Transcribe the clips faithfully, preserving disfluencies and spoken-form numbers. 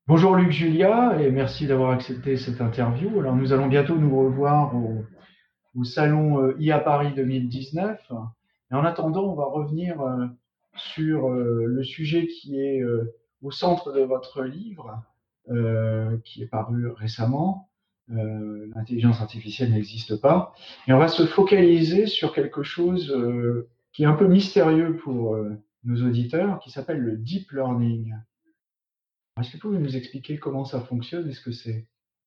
Bonjour Luc Julia et merci d'avoir accepté cette interview. Alors nous allons bientôt nous revoir au, au salon euh, I A Paris deux mille dix-neuf. Et en attendant, on va revenir euh, sur euh, le sujet qui est euh, au centre de votre livre, euh, qui est paru récemment. Euh, L'intelligence artificielle n'existe pas. Et on va se focaliser sur quelque chose euh, qui est un peu mystérieux pour euh, nos auditeurs, qui s'appelle le deep learning. Est-ce que vous pouvez nous expliquer comment ça fonctionne et ce que c'est?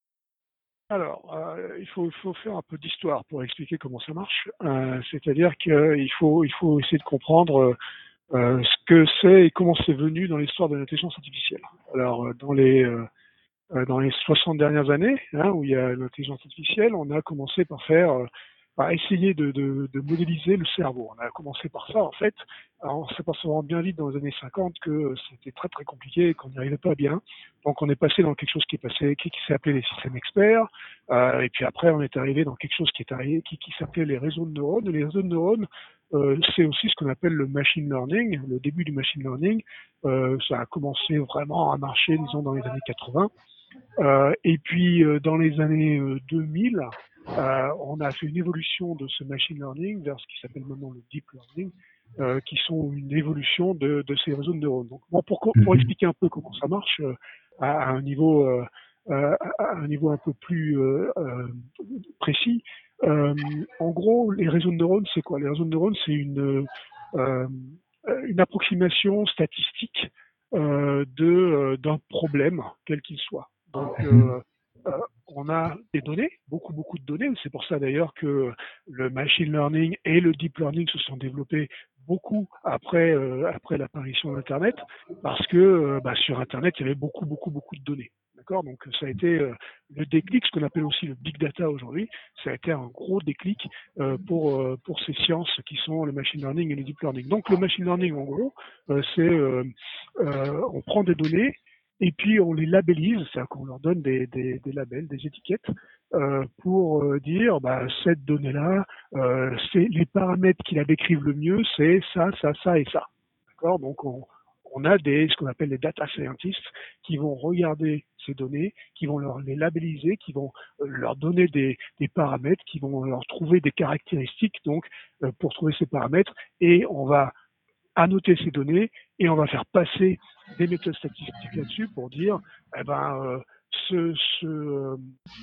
Alors, euh, il faut, il faut faire un peu d'histoire pour expliquer comment ça marche. Euh, c'est-à-dire qu'il faut, il faut essayer de comprendre euh, ce que c'est et comment c'est venu dans l'histoire de l'intelligence artificielle. Alors, euh, dans les, euh, euh, dans les soixante dernières années, hein, où il y a l'intelligence artificielle, on a commencé par faire, euh, par essayer de, de, de modéliser le cerveau. On a commencé par ça, en fait, en s'apercevant bien vite dans les années cinquante que c'était très très compliqué et qu'on n'y arrivait pas bien. Donc on est passé dans quelque chose qui est passé, qui, qui s'est appelé les systèmes experts, euh, et puis après on est arrivé dans quelque chose qui est arrivé, qui, qui s'appelait les réseaux de neurones. Et les réseaux de neurones, euh, c'est aussi ce qu'on appelle le machine learning, le début du machine learning. Euh, ça a commencé vraiment à marcher, disons, dans les années quatre-vingts. Euh, et puis euh, dans les années euh, deux mille, euh, on a fait une évolution de ce machine learning vers ce qui s'appelle maintenant le deep learning, euh, qui sont une évolution de, de ces réseaux de neurones. Donc, bon, pour, pour Mhm. expliquer un peu comment ça marche euh, à, à un niveau, euh, euh, à un niveau un peu plus euh, euh, précis, euh, en gros, les réseaux de neurones, c'est quoi? Les réseaux de neurones, c'est une, euh, une approximation statistique euh, de euh, d'un problème, quel qu'il soit. Donc, Mhm. euh, euh, on a des données, beaucoup, beaucoup de données. C'est pour ça d'ailleurs que le machine learning et le deep learning se sont développés beaucoup après, euh, après l'apparition d'Internet, parce que euh, bah, sur Internet, il y avait beaucoup, beaucoup, beaucoup de données. D'accord. Donc, ça a été euh, le déclic, ce qu'on appelle aussi le big data aujourd'hui. Ça a été un gros déclic euh, pour, euh, pour ces sciences qui sont le machine learning et le deep learning. Donc, le machine learning, en gros, euh, c'est euh, euh, on prend des données et puis on les labellise, c'est-à-dire qu'on leur donne des, des, des labels, des étiquettes, euh, pour euh, dire bah, cette donnée-là, euh, c'est les paramètres qui la décrivent le mieux, c'est ça, ça, ça et ça. D'accord. Donc on, on a des ce qu'on appelle les data scientists qui vont regarder ces données, qui vont leur les labelliser, qui vont euh, leur donner des, des paramètres, qui vont leur trouver des caractéristiques donc euh, pour trouver ces paramètres, et on va annoter ces données et on va faire passer des méthodes statistiques là-dessus pour dire eh ben euh, ce, ce, euh,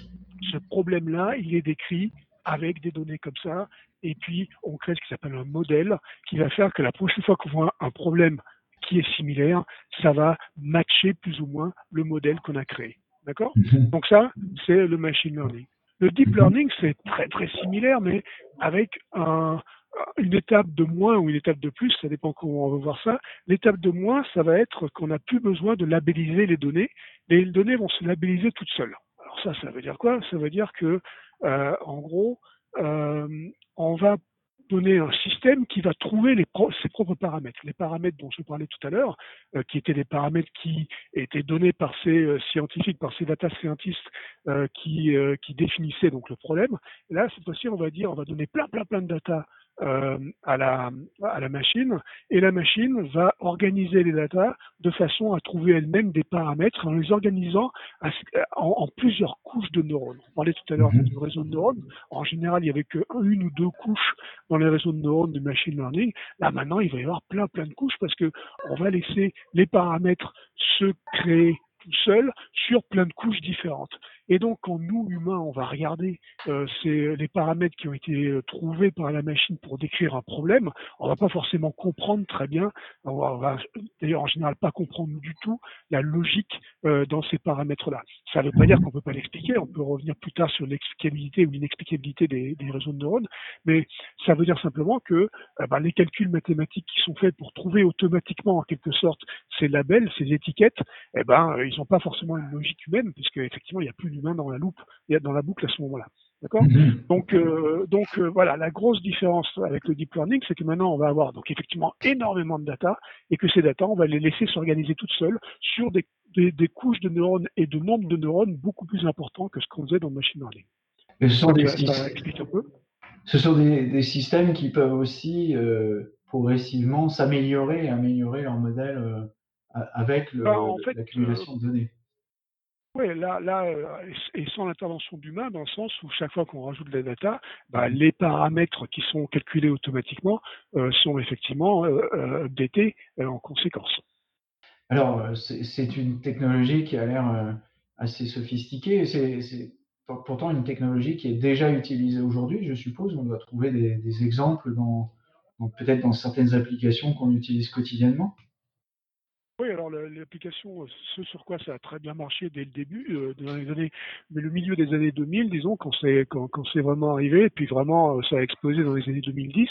ce problème-là, il est décrit avec des données comme ça, et puis on crée ce qui s'appelle un modèle qui va faire que la prochaine fois qu'on voit un problème qui est similaire, ça va matcher plus ou moins le modèle qu'on a créé. D'accord. Mhm. Donc ça, c'est le machine learning. Le deep Mhm. learning, c'est très très similaire, mais avec un, une étape de moins ou une étape de plus, ça dépend comment on veut voir ça. L'étape de moins, ça va être qu'on n'a plus besoin de labelliser les données. Les données vont se labelliser toutes seules. Alors ça, ça veut dire quoi? Ça veut dire que, euh, en gros, euh, on va donner un système qui va trouver les pro ses propres paramètres. Les paramètres dont je parlais tout à l'heure, euh, qui étaient des paramètres qui étaient donnés par ces euh, scientifiques, par ces data scientists euh, qui, euh, qui définissaient donc le problème. Et là, cette fois-ci, on va dire, on va donner plein, plein, plein de data euh, à, la, à la machine, et la machine va organiser les data de façon à trouver elle-même des paramètres en les organisant en, en plusieurs couches de neurones. On parlait tout à l'heure du Mhm. réseau de neurones. En général, il n'y avait qu'une ou deux couches dans les réseaux de neurones du machine learning. Là, maintenant, il va y avoir plein, plein de couches parce que on va laisser les paramètres se créer tout seuls sur plein de couches différentes. Et donc, quand nous, humains, on va regarder euh, c'est les paramètres qui ont été euh, trouvés par la machine pour décrire un problème, on va pas forcément comprendre très bien, on va, on va d'ailleurs en général pas comprendre du tout la logique euh, dans ces paramètres-là. Ça ne veut pas dire qu'on Mhm. peut pas l'expliquer, on peut revenir plus tard sur l'explicabilité ou l'inexplicabilité des, des réseaux de neurones, mais ça veut dire simplement que euh, bah, les calculs mathématiques qui sont faits pour trouver automatiquement en quelque sorte ces labels, ces étiquettes, eh ben, euh, ils n'ont pas forcément une logique humaine, puisque effectivement il n'y a plus d'humain dans la loupe, dans la boucle à ce moment-là. D'accord. Mhm. Donc, euh, donc euh, voilà, la grosse différence avec le deep learning, c'est que maintenant on va avoir donc effectivement énormément de data, et que ces data, on va les laisser s'organiser toutes seules sur des, des, des couches de neurones et de nombres de neurones beaucoup plus importants que ce qu'on faisait dans le machine learning. Et ce Je sont crois que des, ça, ça syst- explique un peu. ce sont des, des systèmes qui peuvent aussi euh, progressivement s'améliorer et améliorer leur modèle euh, a- avec Ben, le- en fait, euh, l'accumulation de données. Oui, là, là, euh, et sans l'intervention d'humain, dans le sens où chaque fois qu'on rajoute de la data, bah, les paramètres qui sont calculés automatiquement euh, sont effectivement euh, euh, updatés euh, en conséquence. Alors, euh, c'est c'est une technologie qui a l'air euh, assez sophistiquée. C'est c'est pour- pourtant une technologie qui est déjà utilisée aujourd'hui, je suppose. On doit trouver des, des exemples dans, dans- peut-être dans certaines applications qu'on utilise quotidiennement. Oui, alors le- l'application, euh, ce sur quoi ça a très bien marché dès le début, euh, dans les années, mais le milieu des années deux mille, disons, quand c'est quand, quand c'est vraiment arrivé, et puis vraiment euh, ça a explosé dans les années deux mille dix.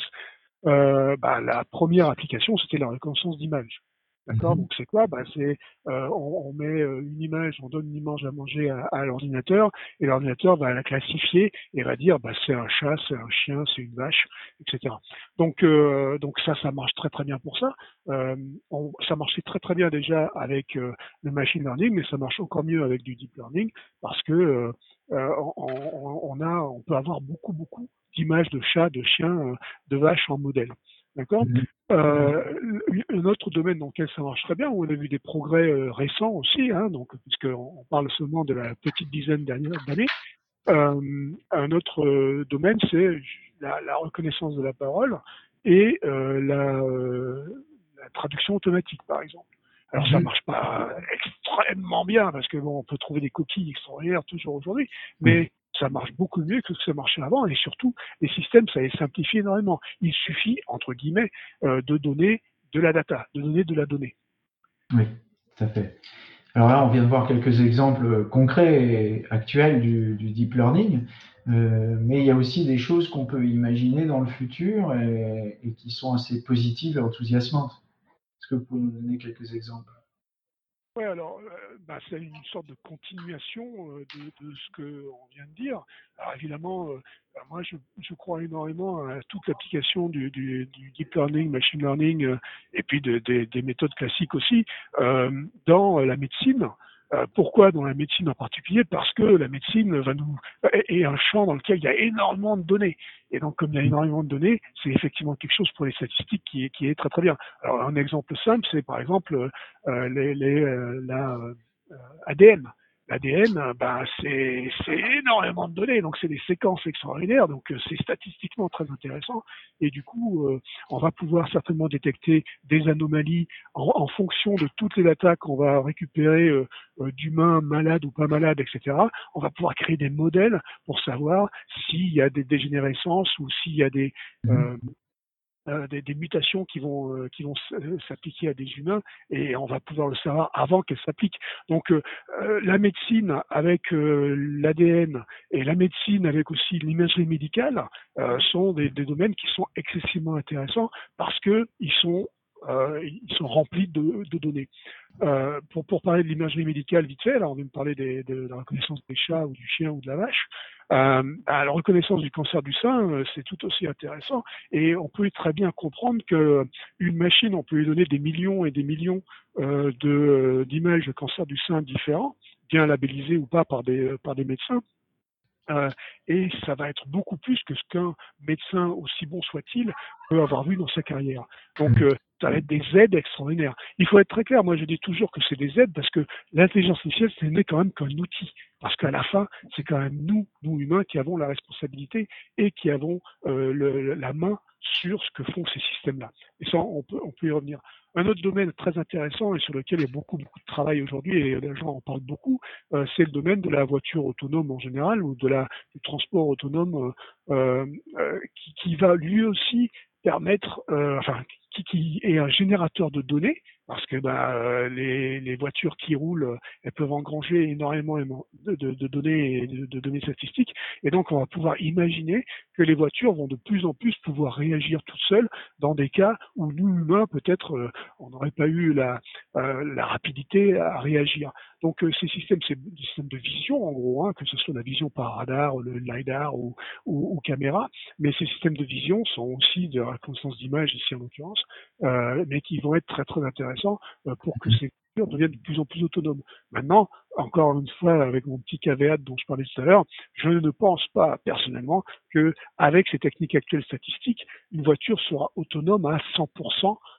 Euh, bah, la première application, c'était la reconnaissance d'image. D'accord. Mhm. Donc c'est quoi? Bah, c'est euh, on, on met euh, une image, on donne une image à manger à, à l'ordinateur, et l'ordinateur va la classifier et va dire bah, c'est un chat, c'est un chien, c'est une vache, et cetera. Donc euh, donc ça, ça marche très très bien pour ça. Euh, on- ça marchait très très bien déjà avec euh, le machine learning, mais ça marche encore mieux avec du deep learning parce que euh, euh, on, on, on a, on peut avoir beaucoup beaucoup d'images de chats, de chiens, euh, de vaches en modèle. D'accord. Mhm. Euh, un autre domaine dans lequel ça marche très bien, où on a vu des progrès euh, récents aussi, hein, donc puisqu'on parle seulement de la petite dizaine d'années, euh, un autre euh, domaine, c'est la, la reconnaissance de la parole et euh, la, euh, la traduction automatique, par exemple. Alors ça Mhm. marche pas extrêmement bien parce que bon, on peut trouver des coquilles extraordinaires toujours aujourd'hui, Oui. mais ça marche beaucoup mieux que ce que ça marchait avant et surtout les systèmes ça les simplifie énormément. Il suffit entre guillemets euh, de donner de la data, de donner de la donnée. Oui, tout à fait. Alors là, on vient de voir quelques exemples concrets et actuels du, du deep learning, euh, mais il y a aussi des choses qu'on peut imaginer dans le futur et, et qui sont assez positives et enthousiasmantes. Est-ce que vous pouvez nous donner quelques exemples? Ouais, alors, euh, bah, c'est une sorte de continuation euh, de, de ce qu'on vient de dire. Alors évidemment, euh, bah, moi je, je crois énormément à toute l'application du, du, du deep learning, machine learning, euh, et puis de- de- des méthodes classiques aussi, euh, dans la médecine. Euh, pourquoi dans la médecine en particulier? Parce que la médecine va nous est est un champ dans lequel il y a énormément de données. Et donc, comme il y a énormément de données, c'est effectivement quelque chose pour les statistiques qui est, qui est très très bien. Alors, un exemple simple, c'est par exemple euh, les, les, euh, la euh, A D N. L'A D N, euh, ben, c'est c'est énormément de données, donc c'est des séquences extraordinaires, donc euh, c'est statistiquement très intéressant. Et du coup, euh, on va pouvoir certainement détecter des anomalies en, en fonction de toutes les datas qu'on va récupérer euh, euh, d'humains malades ou pas malades, et cetera. On va pouvoir créer des modèles pour savoir s'il y a des dégénérescences ou s'il y a des, Mhm. euh, euh, des, des mutations qui vont euh, qui vont s'appliquer à des humains et on va pouvoir le savoir avant qu'elles s'appliquent. Donc euh, euh, la médecine avec euh, l'A D N et la médecine avec aussi l'imagerie médicale euh, sont des, des domaines qui sont excessivement intéressants parce que ils sont euh, ils sont remplis de, de données. Euh, pour, pour parler de l'imagerie médicale vite fait, là on vient de parler des, de, de la reconnaissance des chats ou du chien ou de la vache. Euh, à la reconnaissance du cancer du sein, euh, c'est tout aussi intéressant et on peut très bien comprendre que une machine, on peut lui donner des millions et des millions euh, de, d'images de cancer du sein différents, bien labellisées ou pas par des, par des médecins. Euh, et ça va être beaucoup plus que ce qu'un médecin, aussi bon soit-il, peut avoir vu dans sa carrière. Donc, euh, ça va être des aides extraordinaires. Il faut être très clair, moi je dis toujours que c'est des aides parce que l'intelligence artificielle, ce n'est quand même qu'un outil. Parce qu'à la fin, c'est quand même nous, nous humains, qui avons la responsabilité et qui avons euh, le, la main sur ce que font ces systèmes-là. Et ça, on peut, on peut y revenir. Un autre domaine très intéressant et sur lequel il y a beaucoup, beaucoup de travail aujourd'hui, et les gens en parlent beaucoup, euh, c'est le domaine de la voiture autonome en général ou de la, du transport autonome euh, euh, qui, qui va lui aussi permettre, euh, enfin, qui, qui est un générateur de données, parce que bah, euh, les, les voitures qui roulent, elles peuvent engranger énormément de, de, de données, de, de données statistiques, et donc on va pouvoir imaginer que les voitures vont de plus en plus pouvoir réagir toutes seules dans des cas où nous humains peut-être euh, on n'aurait pas eu la, euh, la rapidité à réagir. Donc euh, ces systèmes, c'est des systèmes de vision en gros, hein, que ce soit la vision par radar, le lidar ou, ou, ou caméra, mais ces systèmes de vision sont aussi de reconnaissance d'image ici en l'occurrence, euh, mais qui vont être très très intéressants euh, pour que ces voitures deviennent de plus en plus autonomes. Maintenant, encore une fois, avec mon petit caveat dont je parlais tout à l'heure, je ne pense pas personnellement que avec ces techniques actuelles statistiques, une voiture sera autonome à cent pour cent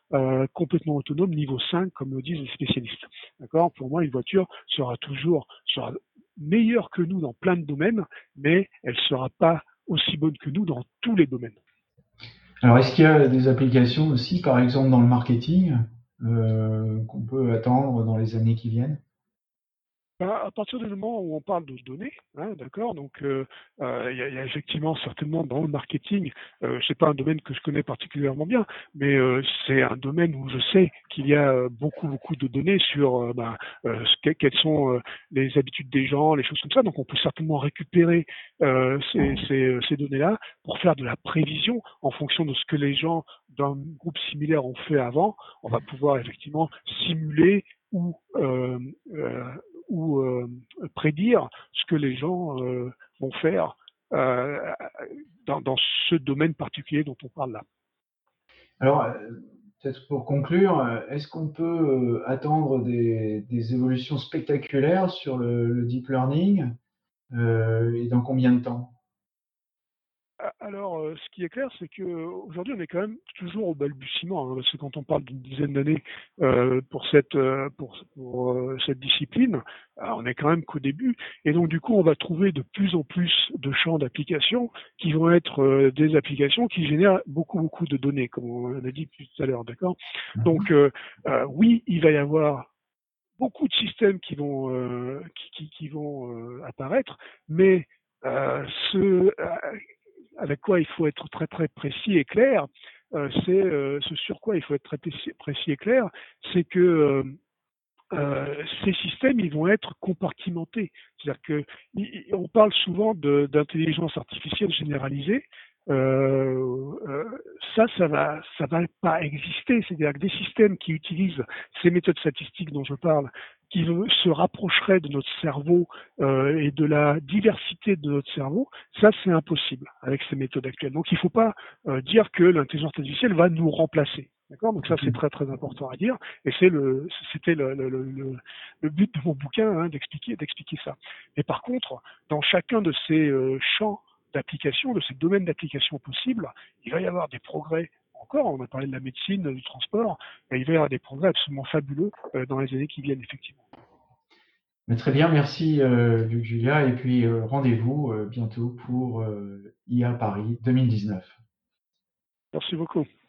euh, complètement autonome niveau cinq, comme le disent les spécialistes. D'accord? Pour moi, une voiture sera toujours sera meilleure que nous dans plein de domaines, mais elle ne sera pas aussi bonne que nous dans tous les domaines. Alors, est-ce qu'il y a des applications aussi, par exemple dans le marketing, euh, qu'on peut attendre dans les années qui viennent? Bah, à partir du moment où on parle de données, hein, d'accord, donc euh, euh, il y, a, il y a effectivement certainement dans le marketing, euh, c'est pas un domaine que je connais particulièrement bien, mais euh, c'est un domaine où je sais qu'il y a euh, beaucoup beaucoup de données sur euh, bah, euh, ce que- quelles sont euh, les habitudes des gens, les choses comme ça. Donc on peut certainement récupérer euh, ces, ces, ces données-là pour faire de la prévision en fonction de ce que les gens d'un groupe similaire ont fait avant. On va pouvoir effectivement simuler ou euh, euh, ou euh, prédire ce que les gens euh, vont faire euh, dans, dans ce domaine particulier dont on parle là. Alors, euh, peut-être pour conclure, euh, est-ce qu'on peut euh, attendre des, des évolutions spectaculaires sur le, le deep learning euh, et dans combien de temps? Alors, euh, ce qui est clair, c'est qu'aujourd'hui, on est quand même toujours au balbutiement, hein, parce que quand on parle d'une dizaine d'années euh, pour cette euh, pour, pour euh, cette discipline, alors on est quand même qu'au début, et donc du coup, on va trouver de plus en plus de champs d'application qui vont être euh, des applications qui génèrent beaucoup beaucoup de données, comme on a dit tout à l'heure, d'accord. Donc, euh, euh, oui, il va y avoir beaucoup de systèmes qui vont euh, qui, qui, qui vont euh, apparaître, mais euh, ce, euh, avec quoi il faut être très très précis et clair, euh, c'est euh, ce sur quoi il faut être très précis et clair, c'est que euh, euh, ces systèmes, ils vont être compartimentés. C'est-à-dire que on parle souvent d'intelligence artificielle généralisée. Euh, euh, ça, ça va, ça va pas exister. C'est-à-dire que des systèmes qui utilisent ces méthodes statistiques dont je parle, qui se rapprocheraient de notre cerveau euh, et de la diversité de notre cerveau, ça, c'est impossible avec ces méthodes actuelles. Donc, il ne faut pas euh, dire que l'intelligence artificielle va nous remplacer. D'accord. Donc ça, c'est très très important à dire. Et c'est le, c'était le, le, le, le but de mon bouquin, hein, d'expliquer, d'expliquer ça. Et par contre, dans chacun de ces euh, champs d'application, de ces domaines d'application possibles, il va y avoir des progrès. Encore, on a parlé de la médecine, du transport, et il va y avoir des progrès absolument fabuleux euh, dans les années qui viennent, effectivement. Mais très bien, merci euh, Luc Julia, et puis euh, rendez-vous euh, bientôt pour euh, I A Paris deux mille dix-neuf. Merci beaucoup.